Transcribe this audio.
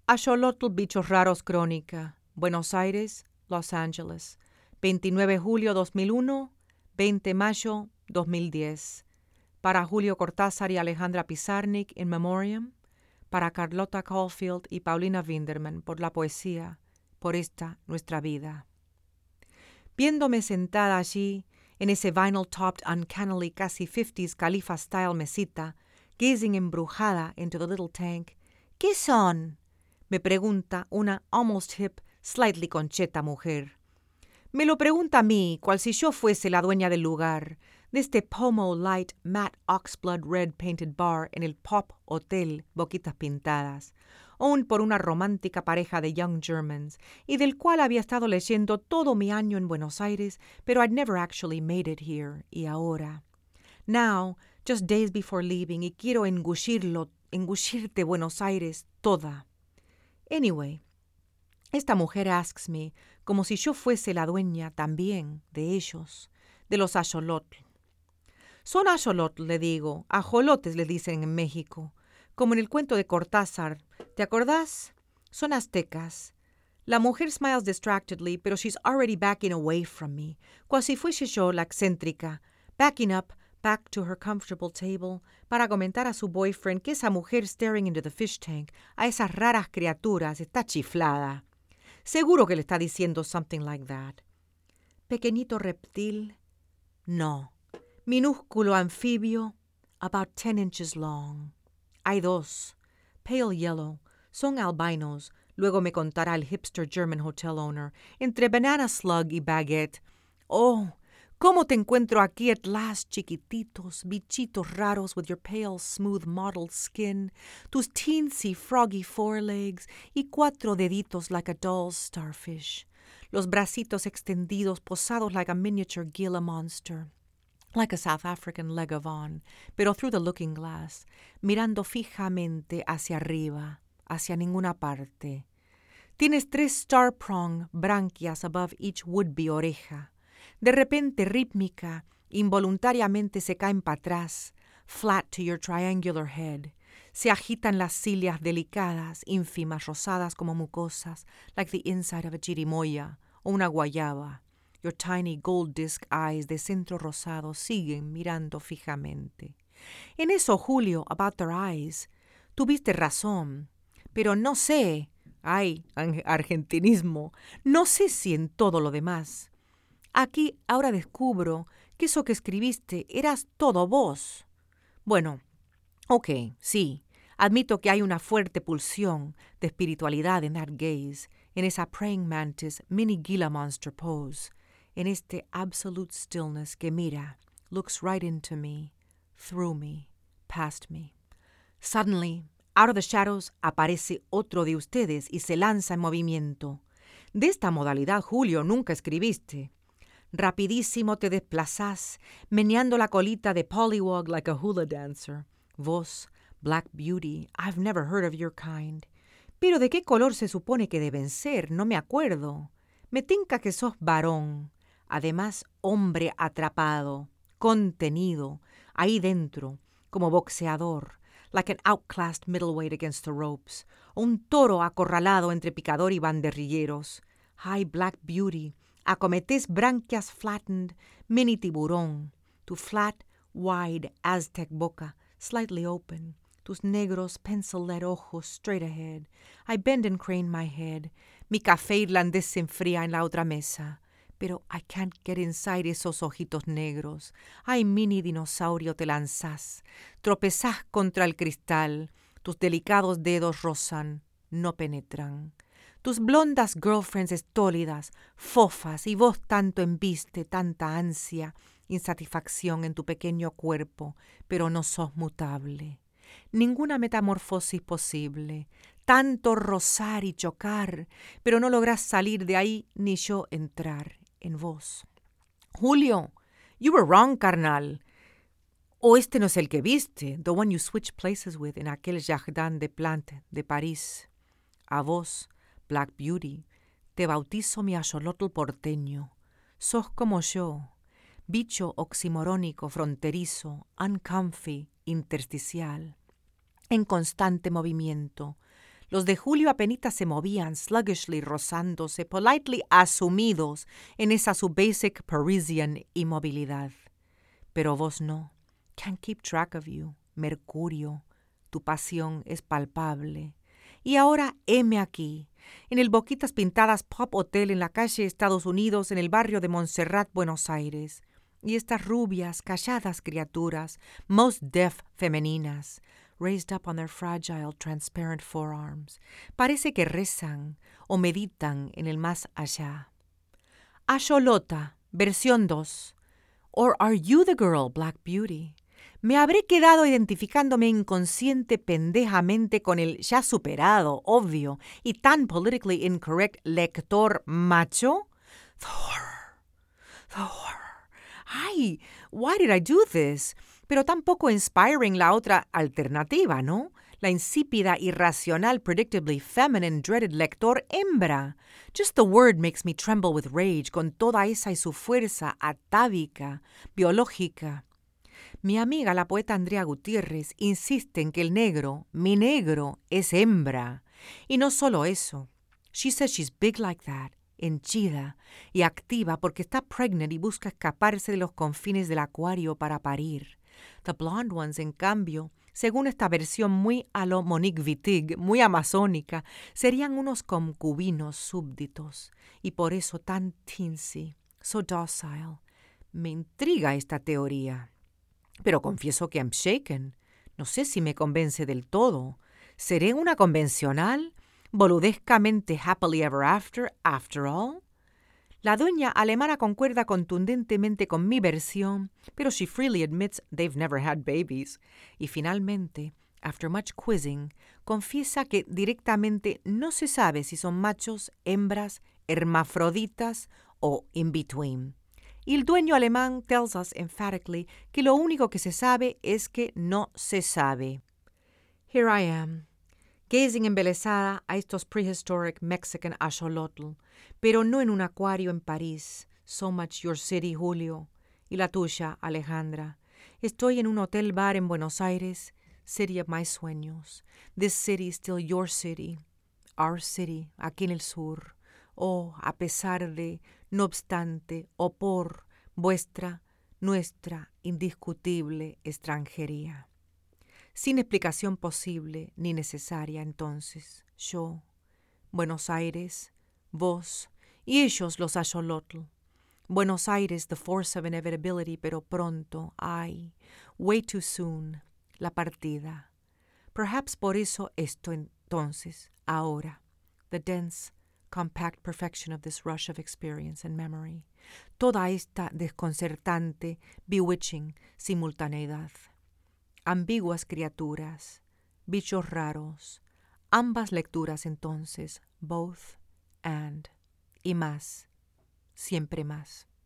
Axolotl Bichos Raros Crónica, Buenos Aires, Los Ángeles, 29 de julio 2001, 20 de mayo 2010. Para Julio Cortázar y Alejandra Pizarnik, in memoriam. Para Carlota Caulfield y Paulina Winderman, por la poesía, por esta nuestra vida. Viéndome sentada allí, en ese vinyl-topped, uncannily casi 50s Califa-style mesita, gazing embrujada into the little tank. ¿Qué son?, me pregunta una almost hip, slightly concheta mujer. Me lo pregunta a mí, cual si yo fuese la dueña del lugar, de este Pomo Light Matte Oxblood Red Painted Bar en el Pop Hotel Boquitas Pintadas, owned por una romántica pareja de young Germans, y del cual había estado leyendo todo mi año en Buenos Aires, pero I'd never actually made it here, y ahora. Now, just days before leaving, y quiero engullirte Buenos Aires toda. Anyway, esta mujer asks me, como si yo fuese la dueña también de ellos, de los axolotl. Son axolotl, le digo, ajolotes le dicen en México, como en el cuento de Cortázar. ¿Te acordás? Son aztecas. La mujer smiles distractedly, pero she's already backing away from me, cual si fuese yo la excéntrica, backing up, back to her comfortable table, para comentar a su boyfriend que esa mujer staring into the fish tank, a esas raras criaturas, está chiflada. Seguro que le está diciendo something like that. Pequeñito reptil, no. Minúsculo anfibio, about 10 inches long. Hay dos, pale yellow, son albinos, luego me contará el hipster German hotel owner, entre banana slug y baguette. Oh, ¿cómo te encuentro aquí at last, chiquititos, bichitos raros with your pale, smooth, mottled skin, tus teensy, froggy forelegs y 4 deditos like a doll's starfish, los bracitos extendidos, posados like a miniature Gila monster, like a South African Legovon, pero through the looking glass, mirando fijamente hacia arriba, hacia ninguna parte. Tienes 3 star-prong branquias above each would-be oreja. De repente, rítmica, involuntariamente se caen para atrás, flat to your triangular head. Se agitan las cilias delicadas, ínfimas, rosadas como mucosas, like the inside of a chirimoya o una guayaba. Your tiny gold disc eyes de centro rosado siguen mirando fijamente. En eso, Julio, about their eyes, tuviste razón, pero no sé, argentinismo, no sé si en todo lo demás. Aquí ahora descubro que eso que escribiste eras todo vos. Bueno, ok, sí, admito que hay una fuerte pulsión de espiritualidad en that gaze, en esa praying mantis mini Gila monster pose, en este absolute stillness que mira, looks right into me, through me, past me. Suddenly, out of the shadows, aparece otro de ustedes y se lanza en movimiento. De esta modalidad, Julio, nunca escribiste. Rapidísimo te desplazás, meneando la colita de pollywog like a hula dancer. Vos, Black Beauty, I've never heard of your kind. Pero ¿de qué color se supone que deben ser? No me acuerdo. Me tinca que sos varón. Además, hombre atrapado, contenido, ahí dentro, como boxeador, like an outclassed middleweight against the ropes, o un toro acorralado entre picador y banderrilleros. Hi, Black Beauty, acometés branquias flattened, mini tiburón, tu flat, wide Aztec boca, slightly open, tus negros pencil-lead ojos straight ahead. I bend and crane my head. Mi café irlandés se enfría en la otra mesa. Pero I can't get inside esos ojitos negros. Ay, mini dinosaurio, te lanzás. Tropezás contra el cristal. Tus delicados dedos rozan, no penetran. Tus blondas girlfriends estólidas, fofas, y vos tanto embiste, tanta ansia, insatisfacción en tu pequeño cuerpo, pero no sos mutable. Ninguna metamorfosis posible. Tanto rozar y chocar, pero no lográs salir de ahí ni yo entrar en vos. Julio, you were wrong, carnal. O este no es el que viste, the one you switched places with en aquel Jardin des Plantes de París. A vos, Black Beauty, te bautizo mi axolotl porteño. Sos como yo, bicho oximorónico, fronterizo, uncomfy, intersticial, en constante movimiento, Los de julio apenitas se movían, sluggishly rozándose, politely asumidos en esa su basic Parisian inmovilidad. Pero vos no. Can't keep track of you. Mercurio. Tu pasión es palpable. Y ahora heme aquí, en el Boquitas Pintadas Pop Hotel en la calle Estados Unidos, en el barrio de Montserrat, Buenos Aires. Y estas rubias, calladas criaturas, most deaf femeninas, raised up on their fragile, transparent forearms, parece que rezan o meditan en el más allá. Axolota, versión 2. Or are you the girl, Black Beauty? Me habré quedado identificándome inconsciente pendejamente con el ya superado, obvio y tan politically incorrect lector macho. The horror. The horror. Ay, why did I do this? Pero tan poco inspiring la otra alternativa, ¿no? La insípida, irracional, predictably feminine, dreaded lector hembra. Just the word makes me tremble with rage, con toda esa y su fuerza atávica, biológica. Mi amiga, la poeta Andrea Gutiérrez, insiste en que el negro, mi negro, es hembra. Y no solo eso. She says she's big like that, henchida y activa porque está pregnant y busca escaparse de los confines del acuario para parir. The blonde ones, en cambio, según esta versión muy a lo Monique Wittig, muy amazónica, serían unos concubinos súbditos y por eso tan teensy, so docile. Me intriga esta teoría. Pero confieso que I'm shaken. No sé si me convence del todo. ¿Seré una convencional? ¿Boludescamente happily ever after all? La doña alemana concuerda contundentemente con mi versión, pero she freely admits they've never had babies. Y finalmente, after much quizzing, confiesa que directamente no se sabe si son machos, hembras, hermafroditas o in between. Y el dueño alemán tells us emphatically que lo único que se sabe es que no se sabe. Here I am, gazing embelesada a estos prehistoric Mexican axolotl, pero no en un acuario en París. So much your city, Julio. Y la tuya, Alejandra. Estoy en un hotel bar en Buenos Aires, city of my sueños. This city still your city. Our city, aquí en el sur. Oh, a pesar de, no obstante, o por vuestra, nuestra indiscutible extranjería. Sin explicación posible ni necesaria, entonces, yo, Buenos Aires, vos y ellos los axolotl. Buenos Aires, the force of inevitability, pero pronto, ay, way too soon, la partida. Perhaps por eso esto entonces, ahora, the dense, compact perfection of this rush of experience and memory, toda esta desconcertante, bewitching simultaneidad. Ambiguas criaturas, bichos raros, ambas lecturas entonces, both and, y más, siempre más.